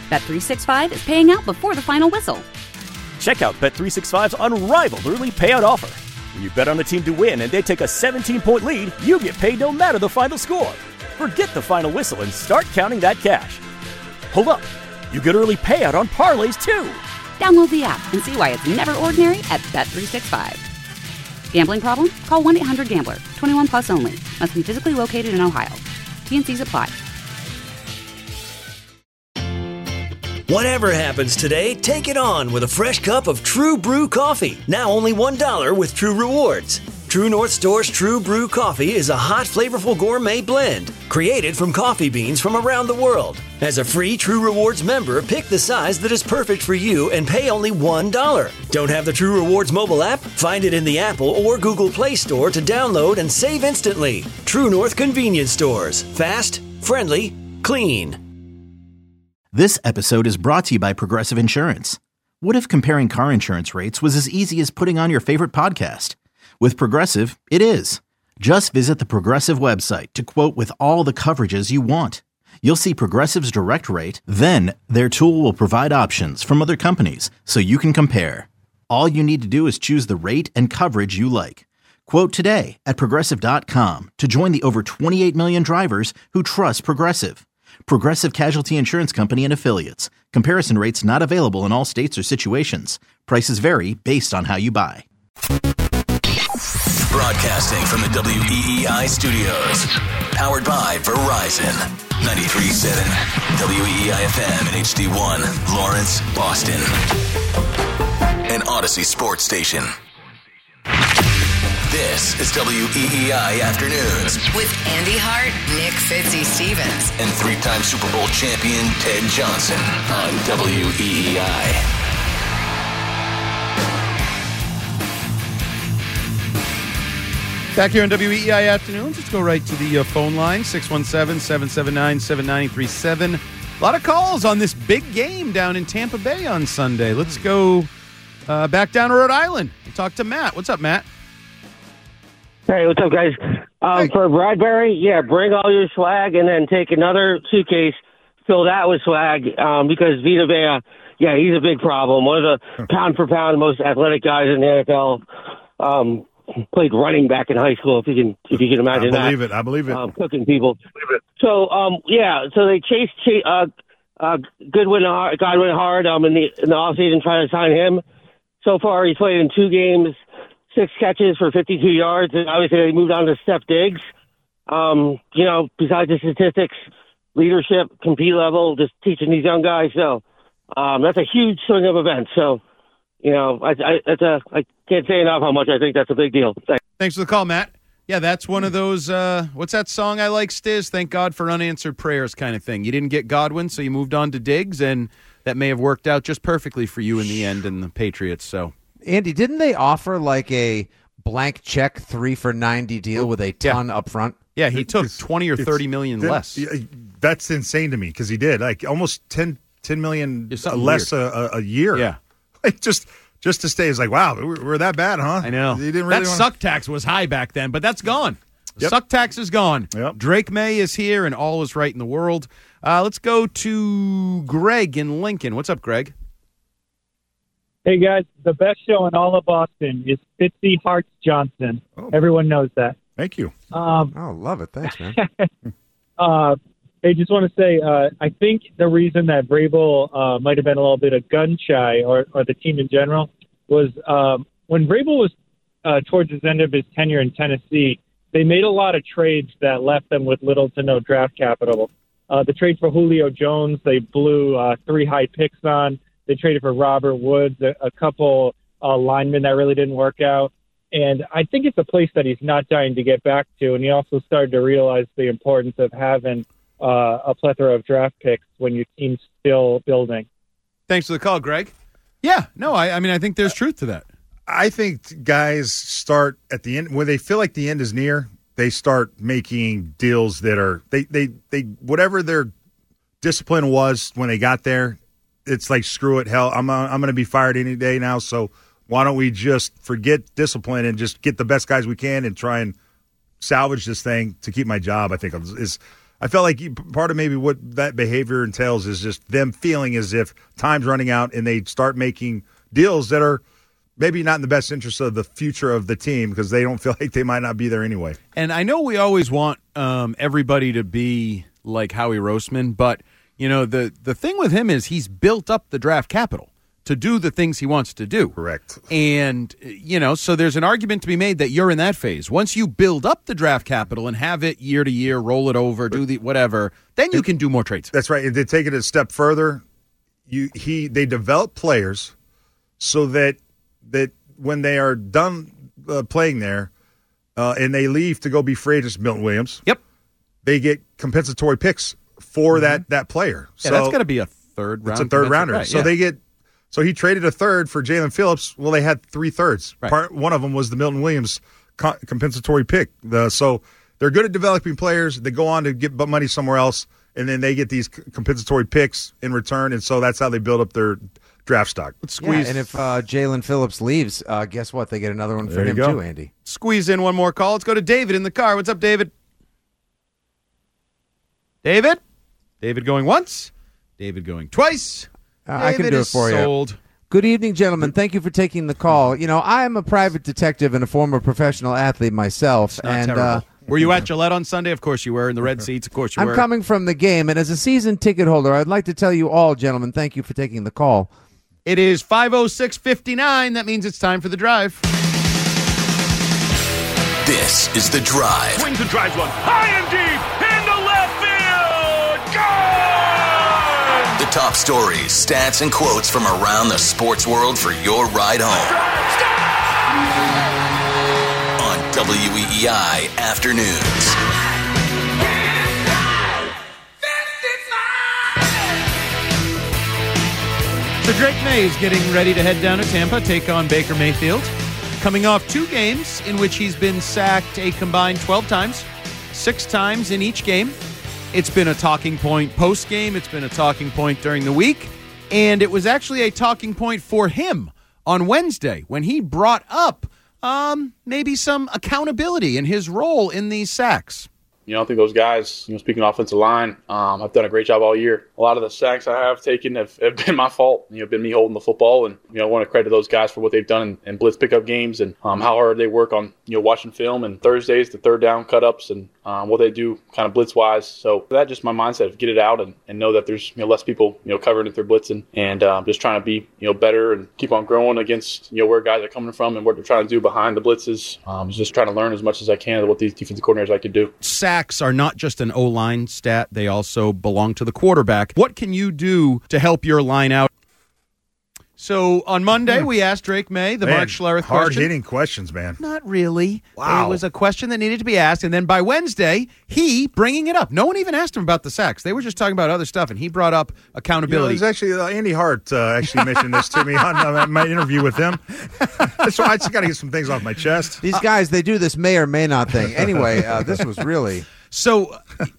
Bet365 is paying out before the final whistle. Check out Bet365's unrivaled early payout offer. When you bet on a team to win and they take a 17-point lead, you get paid no matter the final score. Forget the final whistle and start counting that cash. Hold up. You get early payout on parlays, too. Download the app and see why it's never ordinary at Bet365. Gambling problem? Call 1-800-GAMBLER. 21 plus only. Must be physically located in Ohio. T&Cs apply. Whatever happens today, take it on with a fresh cup of True Brew coffee. Now only $1 with True Rewards. True North Store's True Brew coffee is a hot, flavorful gourmet blend created from coffee beans from around the world. As a free True Rewards member, pick the size that is perfect for you and pay only $1. Don't have the True Rewards mobile app? Find it in the Apple or Google Play Store to download and save instantly. True North Convenience Stores. Fast, friendly, clean. This episode is brought to you by Progressive Insurance. What if comparing car insurance rates was as easy as putting on your favorite podcast? With Progressive, it is. Just visit the Progressive website to quote with all the coverages you want. You'll see Progressive's direct rate, then their tool will provide options from other companies so you can compare. All you need to do is choose the rate and coverage you like. Quote today at Progressive.com to join the over 28 million drivers who trust Progressive. Progressive Casualty Insurance Company and Affiliates. Comparison rates not available in all states or situations. Prices vary based on how you buy. Broadcasting from the WEEI studios. Powered by Verizon. 93.7 WEEI-FM and HD1, Lawrence, Boston. An Odyssey sports station. This is WEEI Afternoons. With Andy Hart, Nick Fitzy-Stevens. And three-time Super Bowl champion Ted Johnson on WEEI. Back here on WEEI Afternoons, let's go right to the phone line, 617-779-7937. A lot of calls on this big game down in Tampa Bay on Sunday. Let's go back down to Rhode Island and talk to Matt. What's up, Matt? Hey, what's up, guys? Hey. For Bradbury, yeah, bring all your swag and then take another suitcase, fill that with swag, because Vita Vea, yeah, he's a big problem. One of the pound-for-pound most athletic guys in the NFL. Played running back in high school, if you can imagine that. I believe it. Cooking people. So, so they chased Godwin hard in the offseason trying to sign him. So far, he's played in 2 games, 6 catches for 52 yards, and obviously they moved on to Steph Diggs. Besides the statistics, leadership, compete level, just teaching these young guys. So that's a huge swing of events. So, I can't say enough how much I think that's a big deal. Thanks for the call, Matt. Yeah, that's one of those, what's that song I like, Stiz? Thank God for unanswered prayers kind of thing. You didn't get Godwin, so you moved on to Diggs, and that may have worked out just perfectly for you in the end and the Patriots. So, Andy, didn't they offer like a blank check 3 for $90 deal with a ton up front? Yeah, he took 20 or 30 million less. That's insane to me because he did like almost 10 million less a year. Yeah. Like just to stay is like, wow, we're that bad, huh? I know. You didn't really that suck tax was high back then, but that's gone. The suck tax is gone. Yep. Drake May is here, and all is right in the world. Let's go to Greg in Lincoln. What's up, Greg? Hey, guys. The best show in all of Boston is Fitzy Hearts Johnson. Oh. Everyone knows that. Thank you. Love it. Thanks, man. I just want to say, I think the reason that Vrabel might have been a little bit of gun shy, or the team in general, was when Vrabel was towards the end of his tenure in Tennessee, they made a lot of trades that left them with little to no draft capital. The trade for Julio Jones, they blew 3 high picks on. They traded for Robert Woods, a couple linemen that really didn't work out. And I think it's a place that he's not dying to get back to. And he also started to realize the importance of having a plethora of draft picks when your team's still building. Thanks for the call, Greg. Yeah, no, I mean, I think there's truth to that. I think guys start at the end when they feel like the end is near. They start making deals that are they whatever their discipline was when they got there. It's like screw it, hell, I'm going to be fired any day now. So why don't we just forget discipline and just get the best guys we can and try and salvage this thing to keep my job? I think is I felt like part of maybe what that behavior entails is just them feeling as if time's running out and they start making deals that are maybe not in the best interest of the future of the team because they don't feel like they might not be there anyway. And I know we always want everybody to be like Howie Roseman, but the thing with him is he's built up the draft capital to do the things he wants to do. Correct. And, so there's an argument to be made that you're in that phase. Once you build up the draft capital and have it year to year, roll it over, do the whatever, then you can do more trades. That's right. And to take it a step further, they develop players so that when they are done playing there and they leave to go be free agents, Milton Williams, yep, they get compensatory picks for that player. Yeah, so that's got to be a third round. It's a third rounder. Right, so they get. So he traded a third for Jalen Phillips. Well, they had 3 thirds. Right. One of them was the Milton Williams compensatory pick. So they're good at developing players. They go on to get money somewhere else, and then they get these compensatory picks in return, and so that's how they build up their draft stock. Let's squeeze. And if Jalen Phillips leaves, guess what? They get another one for him too, Andy. Squeeze in one more call. Let's go to David in the car. What's up, David? David? David going once. David going twice. I can do it for you. Good evening, gentlemen. Thank you for taking the call. I am a private detective and a former professional athlete myself. Were you at Gillette on Sunday? Of course you were. In the red seats, of course you were. I'm coming from the game, and as a season ticket holder, I'd like to tell you all, gentlemen, thank you for taking the call. It is 5:06:59. That means it's time for the drive. This is The Drive. Swings and drives one high and deep into left field. Gone! The top stories, stats, and quotes from around the sports world for your ride home. On WEEI Afternoons. So Drake May is getting ready to head down to Tampa, take on Baker Mayfield. Coming off 2 games in which he's been sacked a combined 12 times, 6 times in each game. It's been a talking point post-game. It's been a talking point during the week. And it was actually a talking point for him on Wednesday when he brought up maybe some accountability in his role in these sacks. I think those guys, speaking offensive line, have done a great job all year. A lot of the sacks I have taken have been my fault, been me holding the football. And, I want to credit those guys for what they've done in blitz pickup games and how hard they work on, watching film and Thursdays, the third down cut-ups and what they do kind of blitz-wise. So that's just my mindset of get it out and know that there's, less people, covering if they're blitzing and just trying to be, better and keep on growing against, where guys are coming from and what they're trying to do behind the blitzes. Just trying to learn as much as I can of what these defensive coordinators like to do. Sacks are not just an O-line stat. They also belong to the quarterback. What can you do to help your line out? So on Monday, we asked Drake May the Mark Schlereth question. Hard-hitting questions, man. Not really. Wow. It was a question that needed to be asked, and then by Wednesday, he bringing it up. No one even asked him about the sacks. They were just talking about other stuff, and he brought up accountability. It was actually Andy Hart actually mentioned this to me on my interview with him. So I just got to get some things off my chest. These guys, they do this may or may not thing. Anyway, this was really... So,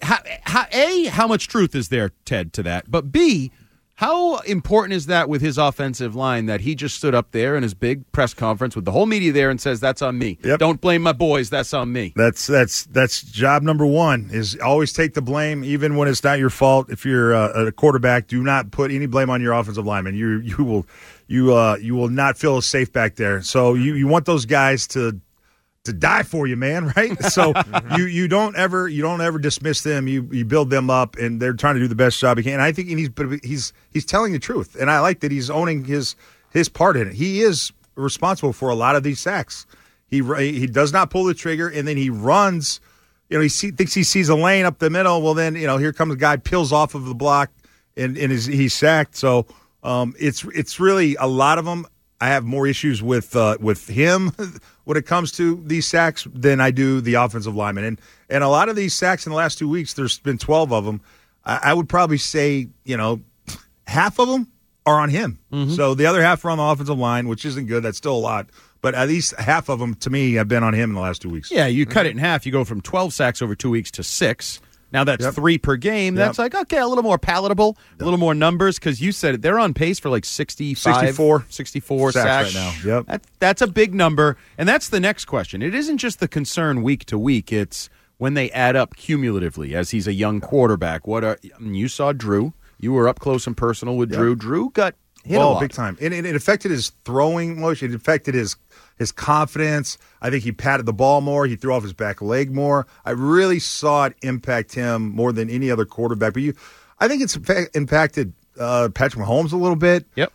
how much truth is there, Ted, to that? But B, how important is that with his offensive line that he just stood up there in his big press conference with the whole media there and says, that's on me. Yep. Don't blame my boys. That's on me. That's job number one is always take the blame, even when it's not your fault. If you're a quarterback, do not put any blame on your offensive lineman. You will not feel safe back there. So you want those guys to die for you, man, right? So you don't ever dismiss them. You build them up, and they're trying to do the best job he can. And I think he's telling the truth, and I like that he's owning his part in it. He is responsible for a lot of these sacks. He does not pull the trigger, and then he runs. He thinks he sees a lane up the middle. Well, then here comes a guy, peels off of the block, and he's sacked. So it's really a lot of them. I have more issues with him when it comes to these sacks than I do the offensive lineman. And a lot of these sacks in the last 2 weeks, there's been 12 of them. I would probably say, half of them are on him. Mm-hmm. So the other half are on the offensive line, which isn't good. That's still a lot. But at least half of them, to me, have been on him in the last 2 weeks. Yeah, you cut it in half. You go from 12 sacks over 2 weeks to 6. Now that's 3 per game. That's like, okay, a little more palatable, a little more numbers, because you said it. They're on pace for like 64 sacks right now. Yep. That's a big number, and that's the next question. It isn't just the concern week to week. It's when they add up cumulatively as he's a young quarterback. You saw Drew. You were up close and personal with Drew. Drew got hit a lot. Big time. And it affected his throwing motion. It affected his confidence. I think he patted the ball more. He threw off his back leg more. I really saw it impact him more than any other quarterback. But I think it's impacted Patrick Mahomes a little bit. Yep.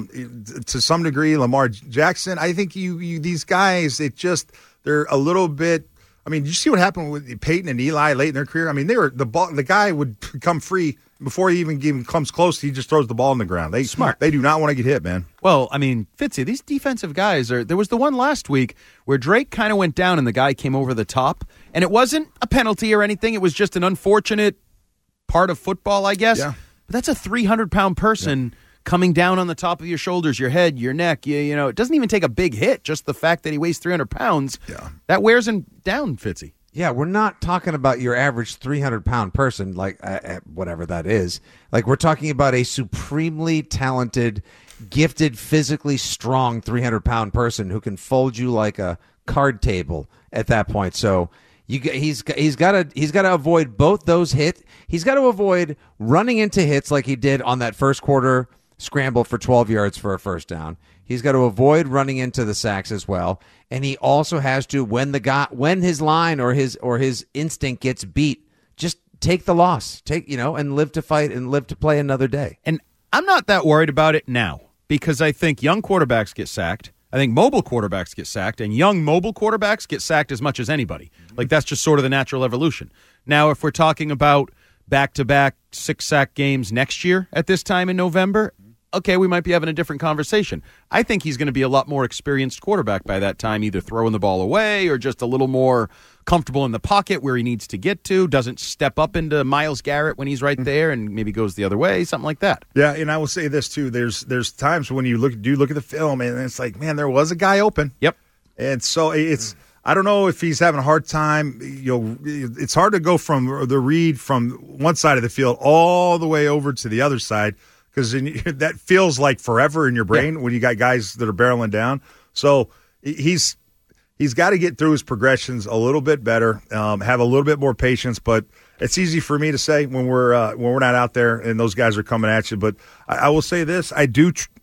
To some degree, Lamar Jackson. I think these guys, they're a little bit. I mean, did you see what happened with Peyton and Eli late in their career? I mean, the guy would come free before he even comes close. He just throws the ball on the ground. Smart. They do not want to get hit, man. Well, I mean, Fitzy, these defensive guys there was the one last week where Drake kind of went down and the guy came over the top, and it wasn't a penalty or anything. It was just an unfortunate part of football, I guess. Yeah. But that's a 300-pound person coming down on the top of your shoulders, your head, your neck. It doesn't even take a big hit. Just the fact that he weighs 300 pounds, that wears him down, Fitzy. Yeah, we're not talking about your average 300-pound person, like whatever that is. Like, we're talking about a supremely talented, gifted, physically strong 300-pound person who can fold you like a card table at that point. So he's got to avoid both those hits. He's got to avoid running into hits like he did on that first quarter scramble for 12 yards for a first down. He's got to avoid running into the sacks as well, and he also has to, when his line or his instinct gets beat, just take the loss, and live to fight and live to play another day. And I'm not that worried about it now because I think young quarterbacks get sacked. I think mobile quarterbacks get sacked, and young mobile quarterbacks get sacked as much as anybody. Like, that's just sort of the natural evolution. Now, if we're talking about back-to-back 6-sack games next year at this time in November, okay, we might be having a different conversation. I think he's going to be a lot more experienced quarterback by that time, either throwing the ball away or just a little more comfortable in the pocket where he needs to get to, doesn't step up into Myles Garrett when he's right there and maybe goes the other way, something like that. Yeah, and I will say this, too. There's times when you look at the film, and it's like, man, there was a guy open. Yep. And so I don't know if he's having a hard time. It's hard to go from the read from one side of the field all the way over to the other side, because that feels like forever in your brain when you got guys that are barreling down. So he's got to get through his progressions a little bit better, have a little bit more patience. But it's easy for me to say when we're not out there and those guys are coming at you. But I will say this: I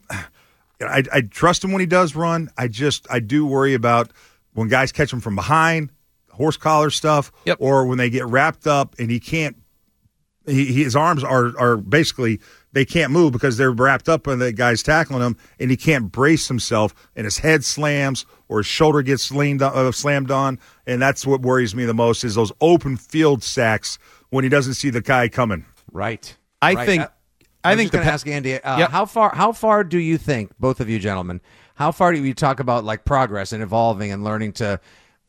trust him when he does run. I do worry about when guys catch him from behind, horse collar stuff, or when they get wrapped up and he can't. His arms are basically, they can't move because they're wrapped up and the guy's tackling him, and he can't brace himself, and his head slams or his shoulder gets slammed on, and that's what worries me the most is those open field sacks when he doesn't see the guy coming. Right. I think going to ask Andy, how far do you think, both of you gentlemen, how far do you talk about like progress and evolving and learning to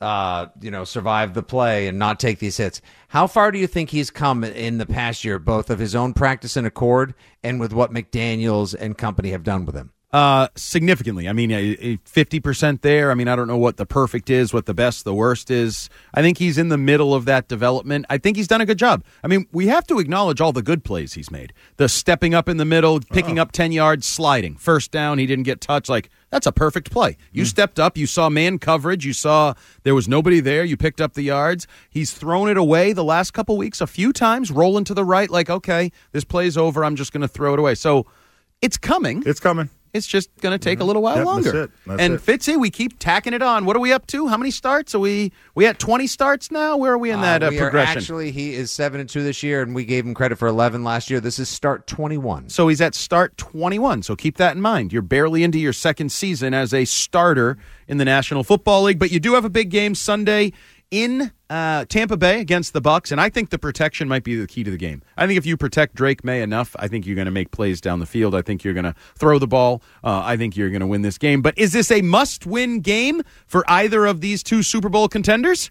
survive the play and not take these hits? How far do you think he's come in the past year, both of his own practice and accord and with what McDaniels and company have done with him? Significantly. I mean, 50% there. I mean, I don't know what the perfect is, what the best, the worst is. I think he's in the middle of that development. I think he's done a good job. I mean, we have to acknowledge all the good plays he's made. The stepping up in the middle, picking up 10 yards, sliding. First down, he didn't get touched. Like, that's a perfect play. You stepped up. You saw man coverage. You saw there was nobody there. You picked up the yards. He's thrown it away the last couple weeks a few times, rolling to the right like, okay, this play's over. I'm just going to throw it away. So it's coming. It's coming. It's just going to take a little while longer. That's it. Fitzy, we keep tacking it on. What are we up to? How many starts? Are we at 20 starts now? Where are we in that progression? Actually, he is 7-2 this year, and we gave him credit for 11 last year. This is start 21. So he's at start 21. So keep that in mind. You're barely into your second season as a starter in the National Football League, but you do have a big game Sunday in Tampa Bay against the Bucs, and I think the protection might be the key to the game. I think if you protect Drake May enough, I think you're going to make plays down the field. I think you're going to throw the ball. I think you're going to win this game. But is this a must-win game for either of these two Super Bowl contenders?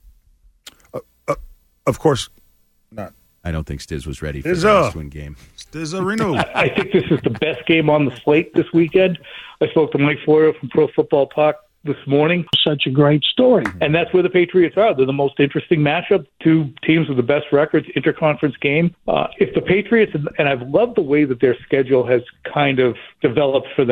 Of course not. I don't think Stiz was ready for the must-win game. Stiz-a-reno. I think this is the best game on the slate this weekend. I spoke to Mike Florio from Pro Football Talk this morning. Such a great story. And that's where the Patriots are. They're the most interesting matchup. Two teams with the best records, interconference game. If the Patriots, and I've loved the way that their schedule has kind of developed for them.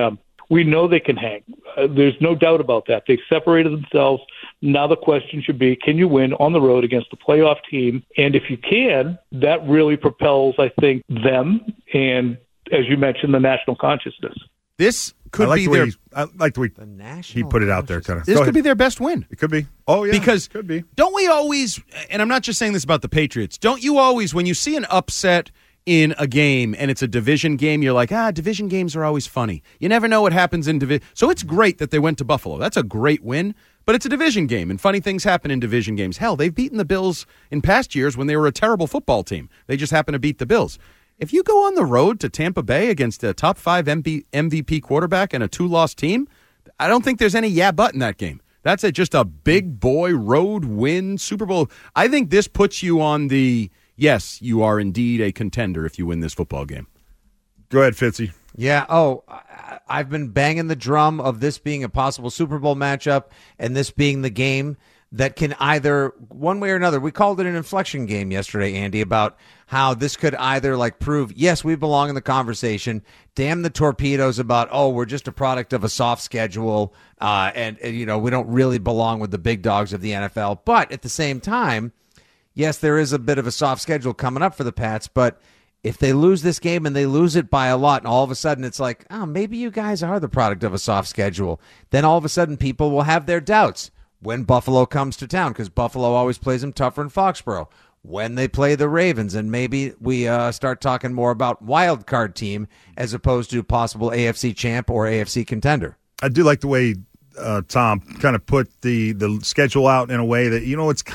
We know they can hang. There's no doubt about that. They've separated themselves. Now the question should be, can you win on the road against a playoff team? And if you can, that really propels, I think, them and, as you mentioned, the national consciousness. This could be their... I like the way he put it out there. Kind of. This could be their best win. It could be. Oh, yeah. Because could be. Don't we always, and I'm not just saying this about the Patriots, don't you always, when you see an upset in a game and it's a division game, you're like, division games are always funny. You never know what happens in division. So it's great that they went to Buffalo. That's a great win, but it's a division game, and funny things happen in division games. Hell, they've beaten the Bills in past years when they were a terrible football team. They just happened to beat the Bills. If you go on the road to Tampa Bay against a top 5 MVP quarterback and a 2-loss team, I don't think there's any but in that game. That's just a big boy road win Super Bowl. I think this puts you on the, yes, you are indeed a contender if you win this football game. Go ahead, Fitzy. Yeah. I've been banging the drum of this being a possible Super Bowl matchup and this being the game that can either, one way or another, we called it an inflection game yesterday, Andy, about how this could either prove, yes, we belong in the conversation, damn the torpedoes about, we're just a product of a soft schedule, and we don't really belong with the big dogs of the NFL. But at the same time, yes, there is a bit of a soft schedule coming up for the Pats, but if they lose this game and they lose it by a lot, and all of a sudden it's like, maybe you guys are the product of a soft schedule, then all of a sudden people will have their doubts when Buffalo comes to town, because Buffalo always plays them tougher in Foxborough. When they play the Ravens, and maybe we start talking more about wild card team as opposed to possible AFC champ or AFC contender. I do like the way Tom kind of put the schedule out in a way that,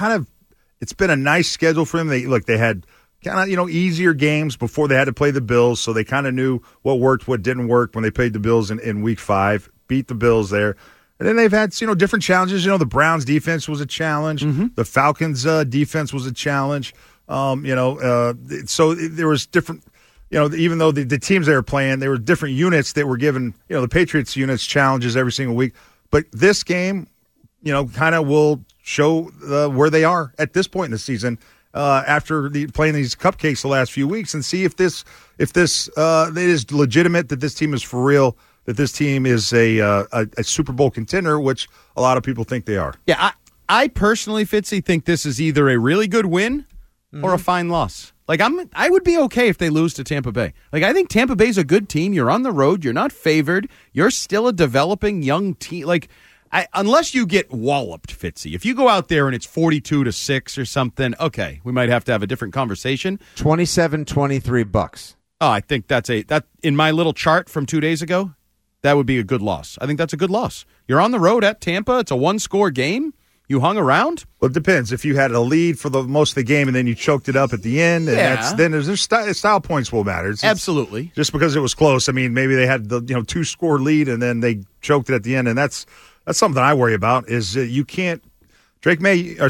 it's been a nice schedule for them. They had kind of, easier games before they had to play the Bills, so they kind of knew what worked, what didn't work when they played the Bills in Week 5, beat the Bills there. And then they've had, different challenges. The Browns defense was a challenge. Mm-hmm. The Falcons defense was a challenge. So there was different, even though the teams they were playing, there were different units that were given, the Patriots units challenges every single week. But this game, kind of will show where they are at this point in the season after playing these cupcakes the last few weeks, and see if this it is legitimate, that this team is for real, that this team is a Super Bowl contender, which a lot of people think they are. Yeah, I personally, Fitzy, think this is either a really good win or a fine loss. I would be okay if they lose to Tampa Bay. I think Tampa Bay's a good team. You're on the road. You're not favored. You're still a developing young team. Unless you get walloped, Fitzy. If you go out there and it's 42-6 or something, okay, we might have to have a different conversation. 27-23 bucks. Oh, I think that in my little chart from 2 days ago, that would be a good loss. I think that's a good loss. You're on the road at Tampa. It's a one-score game. You hung around. Well, it depends. If you had a lead for the most of the game and then you choked it up at the end, and then there's style points will matter. Absolutely. Just because it was close. I mean, maybe they had the 2-score lead and then they choked it at the end, and that's something I worry about. Is you can't Baker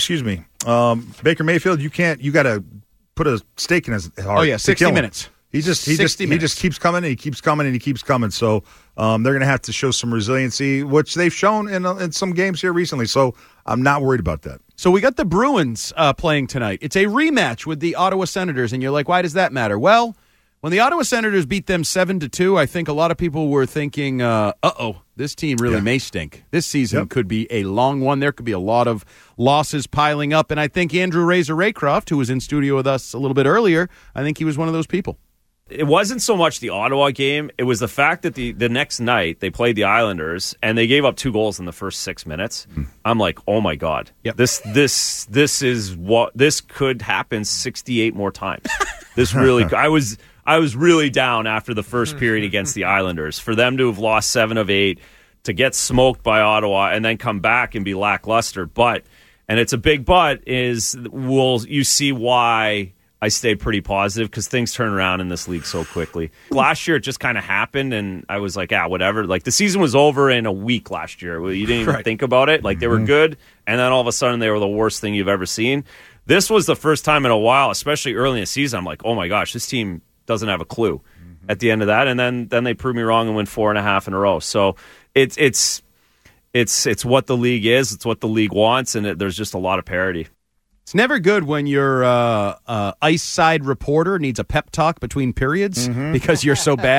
Mayfield. You got to put a stake in his heart. Oh yeah, 60 minutes. He just keeps coming and he keeps coming and he keeps coming. So they're going to have to show some resiliency, which they've shown in some games here recently. So I'm not worried about that. So we got the Bruins playing tonight. It's a rematch with the Ottawa Senators, and you're like, why does that matter? Well, when the Ottawa Senators beat them 7-2, I think a lot of people were thinking, this team really may stink. This season could be a long one. There could be a lot of losses piling up, and I think Andrew Razor Raycroft, who was in studio with us a little bit earlier, I think he was one of those people. It wasn't so much the Ottawa game. It was the fact that the next night they played the Islanders and they gave up 2 goals in the first 6 minutes. I'm like, oh my God, this is what this could happen 68 more times. This really, I was really down after the first period against the Islanders. For them to have lost 7 of 8, to get smoked by Ottawa and then come back and be lackluster. But, and it's a big but, is you see why I stayed pretty positive, because things turn around in this league so quickly. Last year, it just kind of happened, and I was like, whatever. The season was over in a week last year. You didn't even think about it. They were good, and then all of a sudden, they were the worst thing you've ever seen. This was the first time in a while, especially early in the season, I'm like, oh my gosh, this team doesn't have a clue at the end of that. And then they proved me wrong and win 4.5 in a row. So it's what the league is. It's what the league wants, and there's just a lot of parity. It's never good when your ice side reporter needs a pep talk between periods because you're so bad.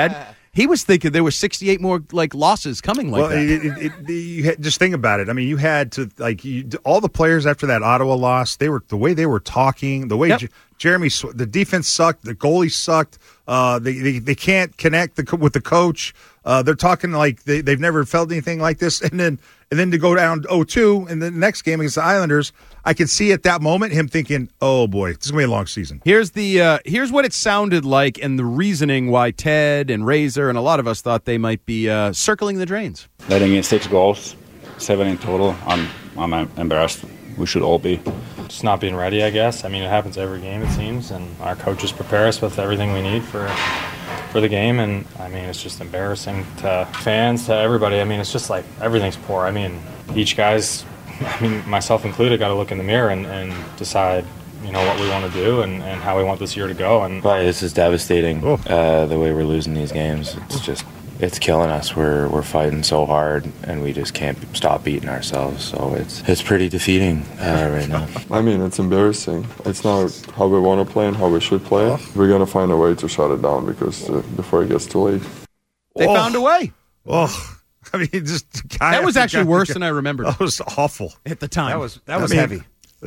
He was thinking there were 68 more losses coming that. Just think about it. I mean, you had to all the players after that Ottawa loss. The way they were talking, the way Jeremy, the defense sucked, the goalie sucked. They can't connect with the coach. They're talking like they've never felt anything like this, and then to go down 0-2 in the next game against the Islanders, I could see at that moment him thinking, "Oh boy, this is gonna be a long season." Here's what it sounded like, and the reasoning why Ted and Razor and a lot of us thought they might be circling the drains. Letting in 6 goals, 7 in total. I'm embarrassed. We should all be. Just not being ready, I guess. I mean, it happens every game, it seems, and our coaches prepare us with everything we need for the game, and I mean, it's just embarrassing to fans, to everybody. I mean, it's just like everything's poor. I mean, each guy's, myself included, got to look in the mirror and decide, what we want to do and how we want this year to go. And this is devastating. The way we're losing these games, it's killing us. We're fighting so hard, and we just can't stop beating ourselves. So it's pretty defeating right now. I mean, it's embarrassing. It's not how we want to play and how we should play. We're gonna find a way to shut it down before it gets too late. They found a way. I mean, that was actually worse than I remembered. That was awful at the time. That was heavy.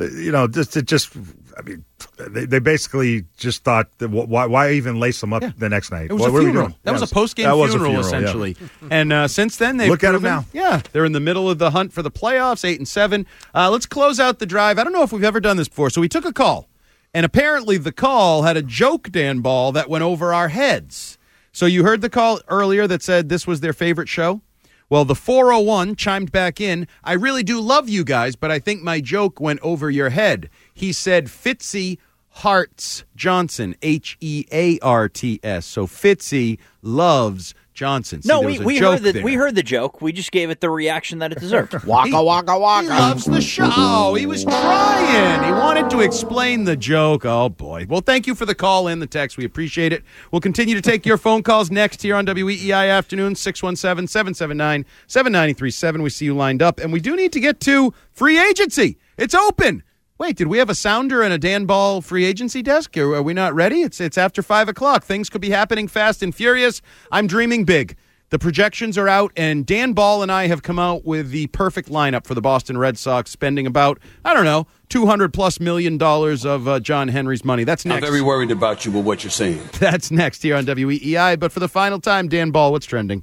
They basically just thought, that why even lace them up the next night? It was a funeral. That was a post-game funeral, essentially. Yeah. And since then, they've look at them now. Yeah, they're in the middle of the hunt for the playoffs, 8-7. Let's close out the drive. I don't know if we've ever done this before. So we took a call, and apparently the call had a joke, Dan Ball, that went over our heads. So you heard the call earlier that said this was their favorite show? Well, the 401 chimed back in. I really do love you guys, but I think my joke went over your head. He said Fitzy Hearts Johnson, Hearts. So Fitzy loves Johnson. No, we heard the joke. We just gave it the reaction that it deserved. Waka, waka, waka. He loves the show. Oh, he was trying. He wanted to explain the joke. Oh, boy. Well, thank you for the call and the text. We appreciate it. We'll continue to take your phone calls next here on WEEI Afternoon, 617-779-7937. We see you lined up. And we do need to get to free agency. It's open. Wait, did we have a sounder and a Dan Ball free agency desk? Are we not ready? It's after 5 o'clock. Things could be happening fast and furious. I'm dreaming big. The projections are out, and Dan Ball and I have come out with the perfect lineup for the Boston Red Sox, spending about, $200+ million of John Henry's money. That's next. I'm very worried about you with what you're saying. That's next here on WEEI. But for the final time, Dan Ball, what's trending?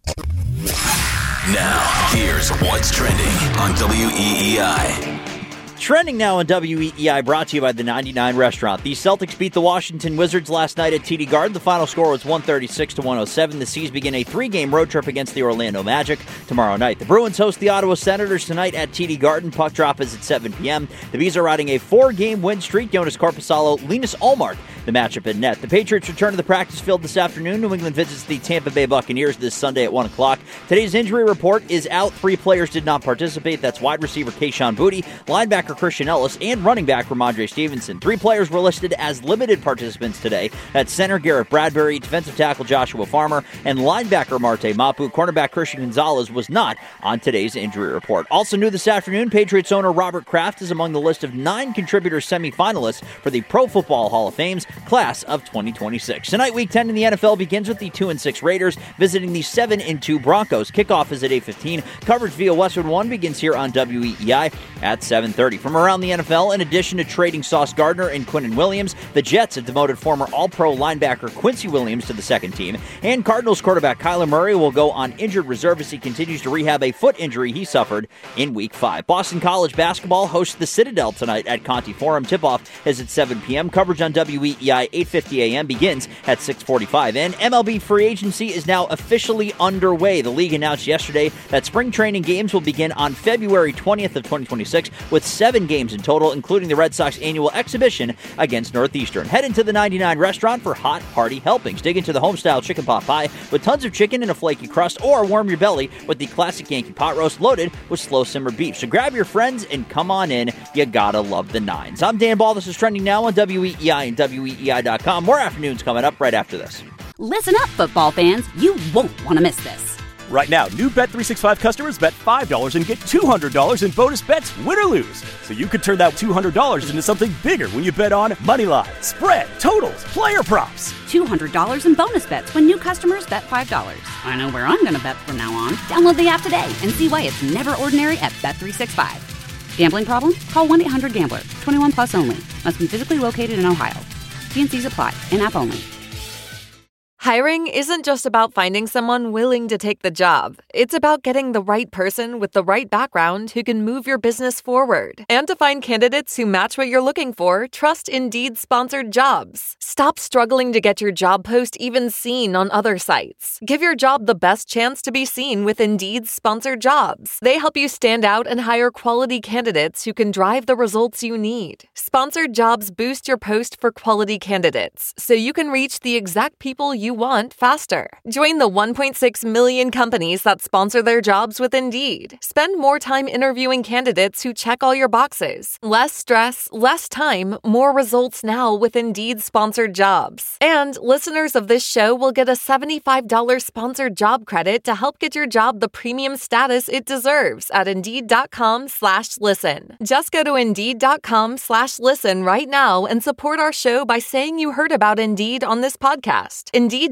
Now, here's what's trending on WEEI. Trending now on WEEI, brought to you by the 99 Restaurant. The Celtics beat the Washington Wizards last night at TD Garden. The final score was 136-107. The C's begin a 3-game road trip against the Orlando Magic tomorrow night. The Bruins host the Ottawa Senators tonight at TD Garden. Puck drop is at 7 p.m. The Bees are riding a 4-game win streak. Jonas Korpisalo, Linus Ullmark, the matchup in net. The Patriots return to the practice field this afternoon. New England visits the Tampa Bay Buccaneers this Sunday at 1 o'clock. Today's injury report is out. 3 players did not participate. That's wide receiver Kayshon Boutte, linebacker Christian Ellis, and running back Ramondre Stevenson. 3 players were listed as limited participants today. That's center Garrett Bradbury, defensive tackle Joshua Farmer, and linebacker Marte Mapu. Cornerback Christian Gonzalez was not on today's injury report. Also new this afternoon, Patriots owner Robert Kraft is among the list of 9 contributor semifinalists for the Pro Football Hall of Fame's class of 2026. Tonight, Week 10 in the NFL begins with the 2-6 Raiders visiting the 7-2 Broncos. Kickoff is at 8:15. Coverage via Westwood One begins here on WEEI at 7:30. From around the NFL, in addition to trading Sauce Gardner and Quinnen Williams, the Jets have demoted former All-Pro linebacker Quincy Williams to the second team, and Cardinals quarterback Kyler Murray will go on injured reserve as he continues to rehab a foot injury he suffered in Week 5. Boston College basketball hosts the Citadel tonight at Conti Forum. Tip-off is at 7 p.m. Coverage on WEEI 8:50 a.m. begins at 6:45. And MLB free agency is now officially underway. The league announced yesterday that spring training games will begin on February 20th of 2026 with 7 games in total, including the Red Sox annual exhibition against Northeastern. Head into the 99 Restaurant for hot, hearty helpings. Dig into the home-style chicken pot pie with tons of chicken and a flaky crust, or warm your belly with the classic Yankee pot roast loaded with slow-simmered beef. So grab your friends and come on in. You gotta love the nines. I'm Dan Ball. This is Trending Now on WEEI and WEEI.com. More afternoons coming up right after this. Listen up, football fans. You won't want to miss this. Right now, new Bet365 customers bet $5 and get $200 in bonus bets, win or lose. So you could turn that $200 into something bigger when you bet on moneyline, spread, totals, player props. $200 in bonus bets when new customers bet $5. I know where I'm going to bet from now on. Download the app today and see why it's never ordinary at Bet365. Gambling problem? Call 1-800-GAMBLER. 21 plus only. Must be physically located in Ohio. T&Cs apply. In-app only. Hiring isn't just about finding someone willing to take the job. It's about getting the right person with the right background who can move your business forward. And to find candidates who match what you're looking for, trust Indeed sponsored jobs. Stop struggling to get your job post even seen on other sites. Give your job the best chance to be seen with Indeed sponsored jobs. They help you stand out and hire quality candidates who can drive the results you need. Sponsored jobs boost your post for quality candidates, so you can reach the exact people you want faster. Join the 1.6 million companies that sponsor their jobs with Indeed. Spend more time interviewing candidates who check all your boxes. Less stress, less time, more results now with Indeed sponsored jobs. And listeners of this show will get a $75 sponsored job credit to help get your job the premium status it deserves at Indeed.com/listen. Just go to Indeed.com/listen right now and support our show by saying you heard about Indeed on this podcast.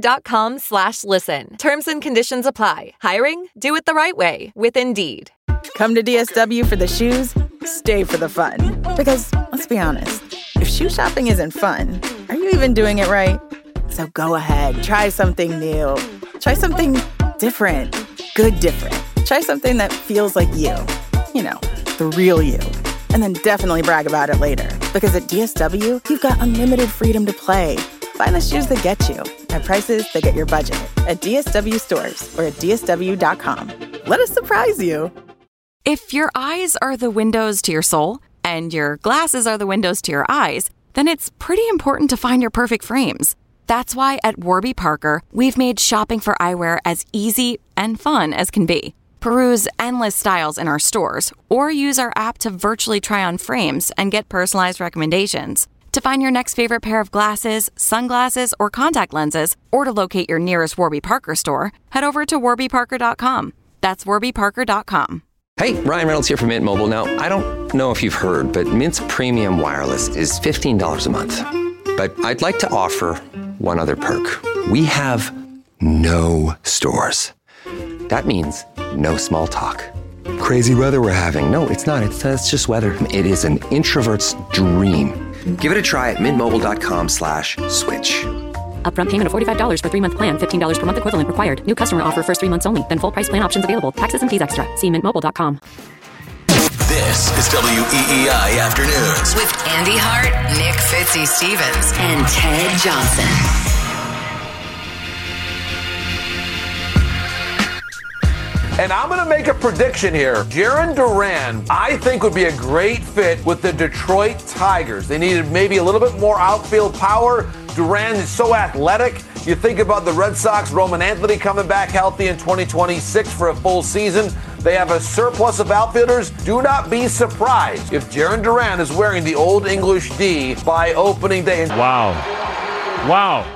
Indeed.com/listen. Terms and conditions apply. Hiring? Do it the right way with Indeed. Come to DSW for the shoes, stay for the fun. Because, let's be honest, if shoe shopping isn't fun, are you even doing it right? So go ahead, try something new. Try something different. Good different. Try something that feels like you. You know, the real you. And then definitely brag about it later. Because at DSW, you've got unlimited freedom to play. Find the shoes that get you at prices that get your budget at DSW stores or at DSW.com. Let us surprise you. If your eyes are the windows to your soul and your glasses are the windows to your eyes, then it's pretty important to find your perfect frames. That's why at Warby Parker, we've made shopping for eyewear as easy and fun as can be. Peruse endless styles in our stores or use our app to virtually try on frames and get personalized recommendations. To find your next favorite pair of glasses, sunglasses, or contact lenses, or to locate your nearest Warby Parker store, head over to warbyparker.com. That's warbyparker.com. Hey, Ryan Reynolds here from Mint Mobile. Now, I don't know if you've heard, but Mint's premium wireless is $15 a month. But I'd like to offer one other perk. We have no stores. That means no small talk. Crazy weather we're having. No, it's not. It's just weather. It is an introvert's dream. Give it a try at mintmobile.com/switch. Upfront payment of $45 for 3-month plan, $15 per month equivalent required. New customer offer first 3 months only. Then full price plan options available. Taxes and fees extra. See mintmobile.com. This is WEEI Afternoons with Andy Hart, Nick Fitzy Stevens, and Ted Johnson. And I'm going to make a prediction here. Jarren Duran, I think, would be a great fit with the Detroit Tigers. They needed maybe a little bit more outfield power. Duran is so athletic. You think about the Red Sox, Roman Anthony coming back healthy in 2026 for a full season. They have a surplus of outfielders. Do not be surprised if Jarren Duran is wearing the Old English D by opening day. Wow. Wow.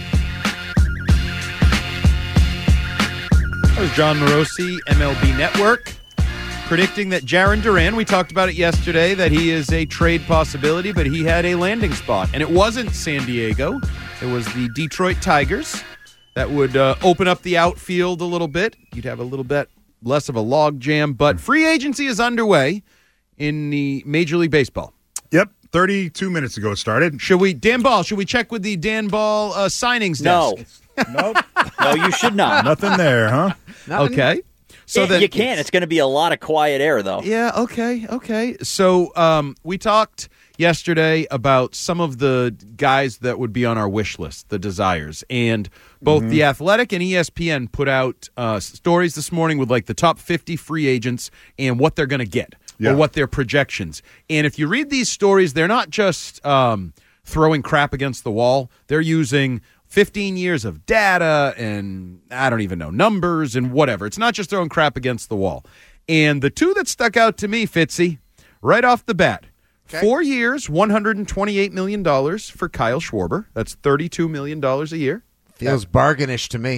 That was John Morosi, MLB Network, predicting that Jarren Duran, we talked about it yesterday, that he is a trade possibility, but he had a landing spot. And it wasn't San Diego. It was the Detroit Tigers that would open up the outfield a little bit. You'd have a little bit less of a log jam. But free agency is underway in the Major League Baseball. Yep. 32 minutes ago it started. Should we check with the Dan Ball signings No. desk? Nope. No, you should not. Nothing there, huh? Okay. So you can. It's going to be a lot of quiet air, though. Yeah, okay. So we talked yesterday about some of the guys that would be on our wish list, the desires. And both The Athletic and ESPN put out stories this morning with like the top 50 free agents and what they're going to get or what their projections. And if you read these stories, they're not just throwing crap against the wall. They're using 15 years of data and I don't even know, numbers and whatever. It's not just throwing crap against the wall. And the two that stuck out to me, Fitzy, right off the bat, 4 years, $128 million for Kyle Schwarber. That's $32 million a year. Feels bargainish to me.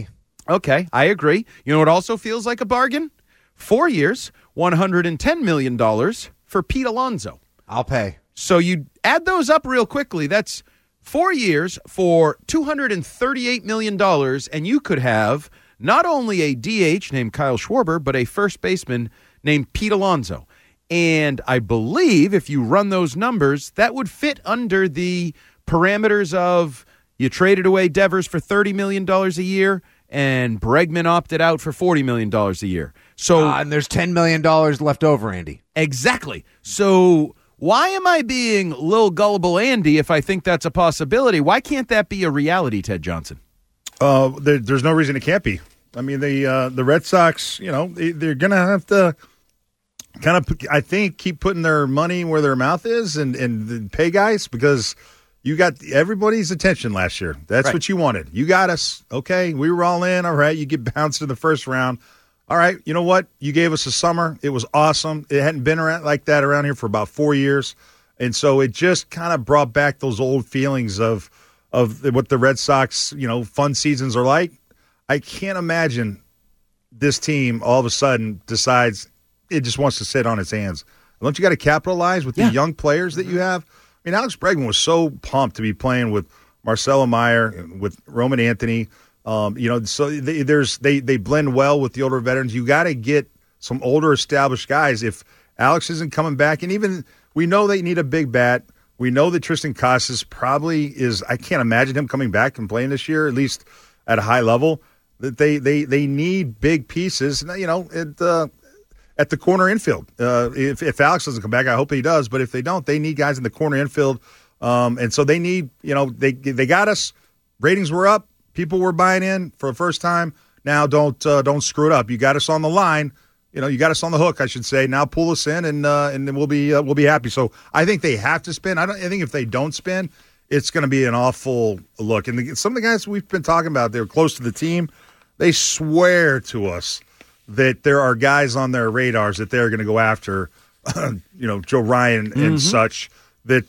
Okay, I agree. You know what also feels like a bargain? 4 years, $110 million for Pete Alonso. I'll pay. So you add those up real quickly. That's 4 years for $238 million, and you could have not only a DH named Kyle Schwarber, but a first baseman named Pete Alonso. And I believe if you run those numbers, that would fit under the parameters of you traded away Devers for $30 million a year, and Bregman opted out for $40 million a year. So and there's $10 million left over, Andy. Exactly. So why am I being Lil Gullible Andy if I think that's a possibility? Why can't that be a reality, Ted Johnson? There's no reason it can't be. I mean, the Red Sox, they're going to have to kind of, I think, keep putting their money where their mouth is and pay guys, because you got everybody's attention last year. That's right. What you wanted. You got us. Okay, we were all in. All right, you get bounced in the first round. All right, you know what? You gave us a summer. It was awesome. It hadn't been around like that around here for about 4 years. And so it just kind of brought back those old feelings of what the Red Sox, fun seasons are like. I can't imagine this team all of a sudden decides it just wants to sit on its hands. Don't you got to capitalize with the young players that you have? I mean, Alex Bregman was so pumped to be playing with Marcelo Meyer, with Roman Anthony. So they blend well with the older veterans. You got to get some older established guys. If Alex isn't coming back, and even we know they need a big bat. We know that Tristan Casas probably is. I can't imagine him coming back and playing this year, at least at a high level. That they need big pieces. At the corner infield. If Alex doesn't come back, I hope he does. But if they don't, they need guys in the corner infield. And so they need, they got us. Ratings were up. People were buying in for the first time. Now don't screw it up. You got us on the line. You got us on the hook, I should say. Now pull us in, and then we'll be happy. So I think they have to spin. I think if they don't spin, it's going to be an awful look. And some of the guys we've been talking about, they're close to the team. They swear to us that there are guys on their radars that they're going to go after, Joe Ryan and such, that